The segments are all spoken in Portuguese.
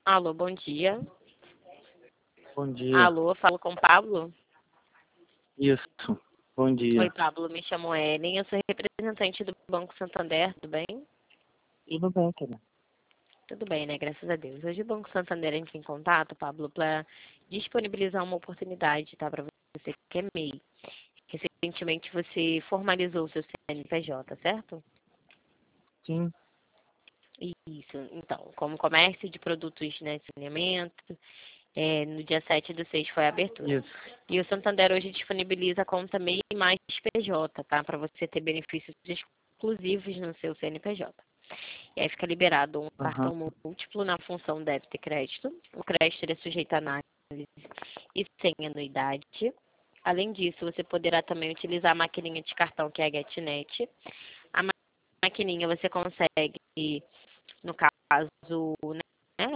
Alô, bom dia. Bom dia. Alô, falo com o Pablo? Isso. Bom dia. Oi, Pablo, me chamo Ellen, eu sou representante do Banco Santander, tudo bem? Tudo bem, cara. Tudo bem, né? Graças a Deus. Hoje o Banco Santander entra em contato, Pablo, para disponibilizar uma oportunidade, tá? Para você que é MEI. Recentemente você formalizou o seu CNPJ, certo? Sim. Isso. Então, como comércio de produtos, né, de saneamento, no dia 7/6 foi a abertura. Isso. E o Santander hoje disponibiliza a conta MEI mais PJ, tá? Para você ter benefícios exclusivos no seu CNPJ. E aí fica liberado um Aham. cartão múltiplo na função débito e crédito. O crédito ele é sujeito a análise e sem anuidade. Além disso, você poderá também utilizar a maquininha de cartão que é a GetNet. A maquininha você consegue, no caso, né,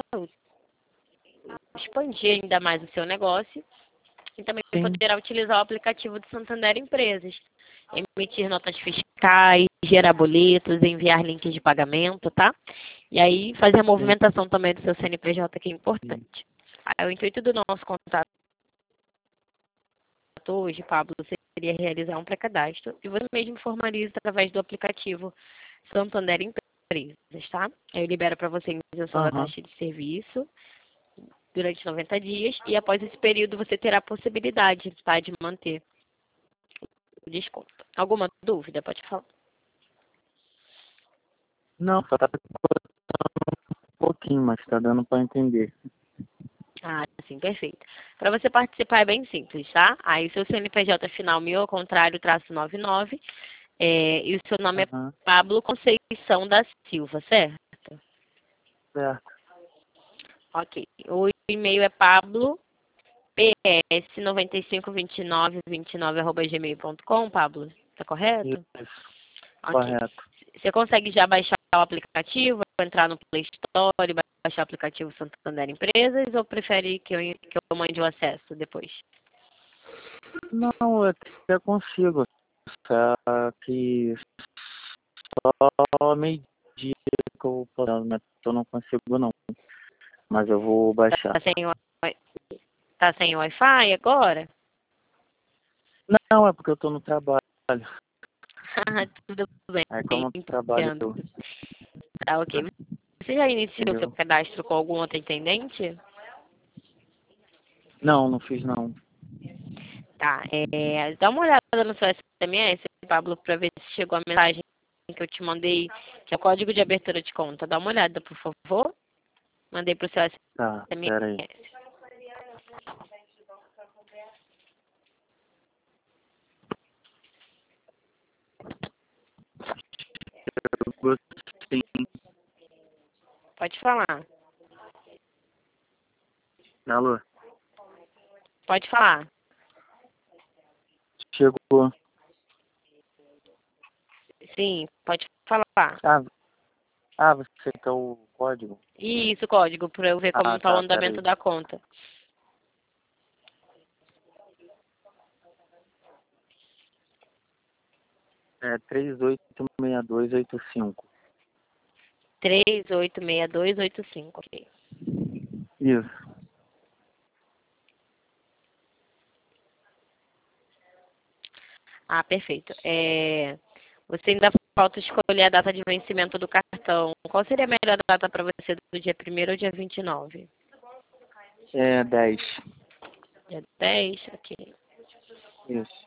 expandir ainda mais o seu negócio. E também Sim. poderá utilizar o aplicativo do Santander Empresas, emitir notas fiscais, gerar boletos, enviar links de pagamento, tá? E aí fazer a Sim. movimentação também do seu CNPJ, que é importante. Aí, o intuito do nosso contato hoje, Pablo, seria realizar um pré-cadastro e você mesmo formaliza através do aplicativo Santander Empresas, tá? Aí eu libero para você a isenção da Aham. taxa de serviço durante 90 dias e após esse período você terá a possibilidade, tá, de manter o desconto. Alguma dúvida? Pode falar. Não, só tá um pouquinho, mas tá dando pra entender. Ah, sim, perfeito. Para você participar é bem simples, tá? Aí seu CNPJ final meu, ao contrário, traço 99, e o seu nome é Aham. Pablo Conceição da Silva, certo? Certo. Ok. O e-mail é Pablo ps952929@gmail.com, Pablo? Tá correto? Isso. Ok. Correto. Você consegue já baixar o aplicativo, entrar no Play Store e baixar o aplicativo Santander Empresas ou prefere que eu mande o acesso depois? Não, eu até consigo. Só que só meio-dia que eu posso, né? Eu não consigo, não. Mas eu vou baixar. Tá sem, tá sem Wi-Fi agora? Não, é porque eu tô no trabalho. Tudo bem, Aí como eu trabalho, entendo. Tá, ok. Você já iniciou seu entendeu? cadastro com algum outro intendente? Não, não fiz não. Tá, dá uma olhada no seu SMS, Pablo, para ver se chegou a mensagem que eu te mandei, que é o código de abertura de conta. Dá uma olhada, por favor. Mandei pro seu Tá, SMS. pera aí. Sim. Pode falar. Alô? Pode falar. Chegou. Sim, pode falar. Você quer o código? Isso, código, para eu ver como Ah, está o tá, pera andamento aí. da conta. É 386285. 386285, ok. Isso. Ah, perfeito. Você ainda falta escolher a data de vencimento do cartão. Qual seria a melhor data para você, do dia 1º ou dia 29? É 10. Dia 10? Ok. Isso.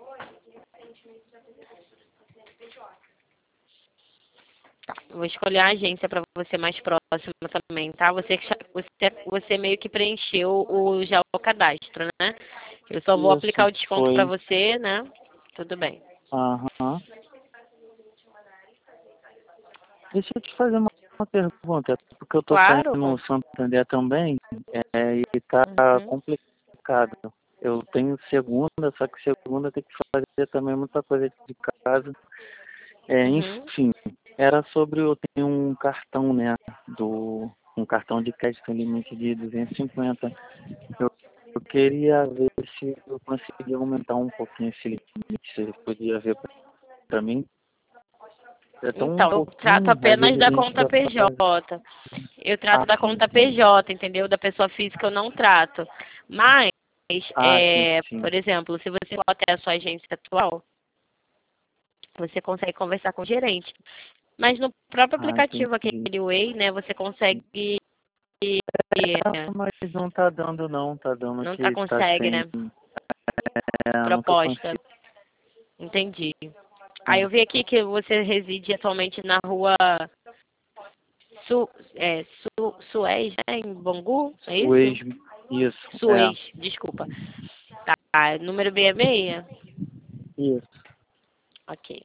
Tá. Eu vou escolher a agência para você mais próxima também, tá? Você meio que preencheu já o cadastro, né? Eu só vou aplicar Isso. o desconto para Foi. você, né? Tudo bem. Aham. Deixa eu te fazer uma pergunta. Porque eu tô saindo Claro. no Santander também. E tá Uhum. complicado. Eu tenho segunda, só que segunda tem que fazer também muita coisa de casa. Uhum. Enfim, era sobre eu tenho um cartão, né? Um cartão de crédito limite de 250. Eu queria ver se eu conseguia aumentar um pouquinho esse limite, se ele podia ver para mim. É tão Então, eu trato pouquinho, às apenas vezes a da gente conta já faz. PJ. Eu trato da Sim, conta sim. PJ, entendeu? Da pessoa física eu não trato. Mas, Sim, sim. por exemplo, se você for até a sua agência atual, você consegue conversar com o gerente. Mas no próprio aplicativo, Entendi. aquele Way, né, você consegue. Mas não tá dando não, tá dando Não tá que tá consegue, sem. né? Não tô Proposta. conseguindo. Entendi. Aí eu vi aqui que você reside atualmente na rua Suez, né, em Bangu, é isso? Suez, isso, Suez, desculpa. Tá, número 66? isso. Ok.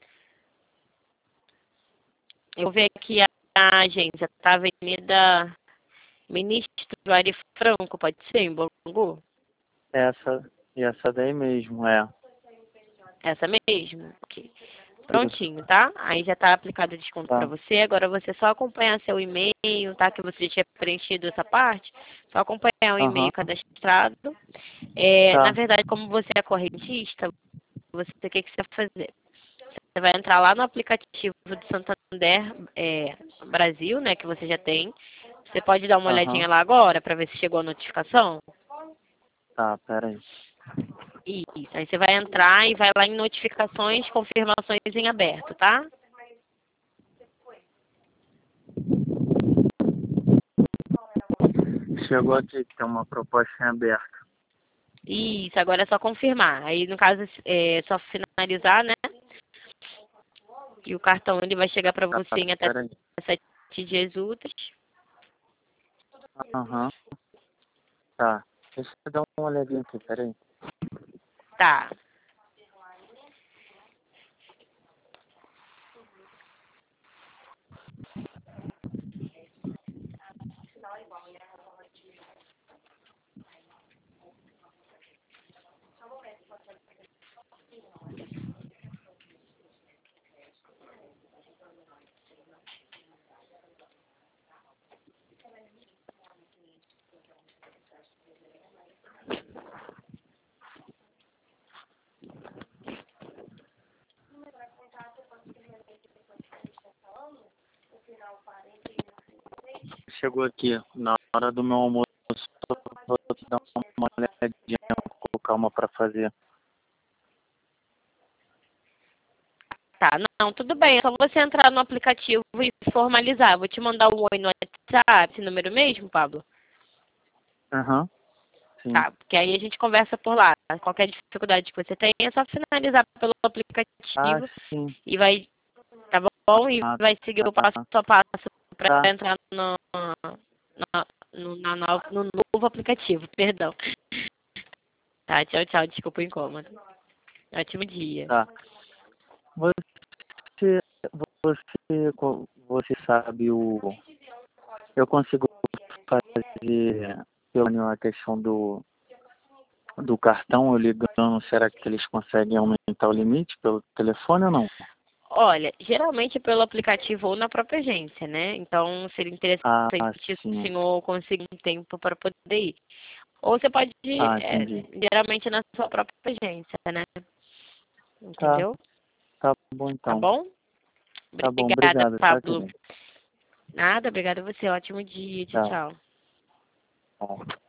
Eu vi aqui a agência, tá? Avenida Ministro Ari Franco, pode ser, em Bangu? Essa daí mesmo, Essa mesmo? Ok. isso, Prontinho, tá? Aí já tá aplicado o desconto para tá, você. Agora você só acompanhar seu e-mail, tá? Que você já tinha preenchido essa parte. Só acompanhar o e-mail aham, cadastrado. Na tá, verdade, como você é correntista, o que você vai fazer? Você vai entrar lá no aplicativo do Santander Brasil, né? Que você já tem. Você pode dar uma aham, olhadinha lá agora para ver se chegou a notificação? tá, pera aí. Isso. Aí você vai entrar e vai lá em notificações, confirmações em aberto, tá? Chegou aqui que tem uma proposta em aberto. Isso, agora é só confirmar. Aí, no caso, é só finalizar, né? E o cartão ele vai chegar para Tá, você em até pera aí. 7 dias úteis. Aham, tá. Deixa eu dar uma olhadinha aqui, pera aí. Tá. Chegou aqui, na hora do meu almoço, eu vou dar uma olhadinha com calma pra fazer. Tá, não, tudo bem. É só você entrar no aplicativo e formalizar. Vou te mandar um oi no WhatsApp, esse número mesmo, Pablo? Aham, sim. Tá, porque aí a gente conversa por lá. Qualquer dificuldade que você tem, é só finalizar pelo aplicativo Sim. e vai, tá bom? E Ah, vai seguir o passo tá. a passo para Tá. entrar no novo aplicativo, perdão. Tá, tchau, tchau, desculpa o incômodo. Ótimo dia. Tá. Você, você sabe eu consigo fazer pela a questão do cartão, eu ligando, será que eles conseguem aumentar o limite pelo telefone ou não? Olha, geralmente pelo aplicativo ou na própria agência, né? Então seria interessante Ah, se o sim. senhor conseguir um tempo para poder ir. Ou você pode ir, Entendi. geralmente na sua própria agência, né? Tá, Entendeu? tá bom Tá então. bom? Tá bom, Obrigada, obrigado, tá, Pablo. querido? Nada, obrigada a você. Ótimo dia. Tchau, Tá. tchau. Bom.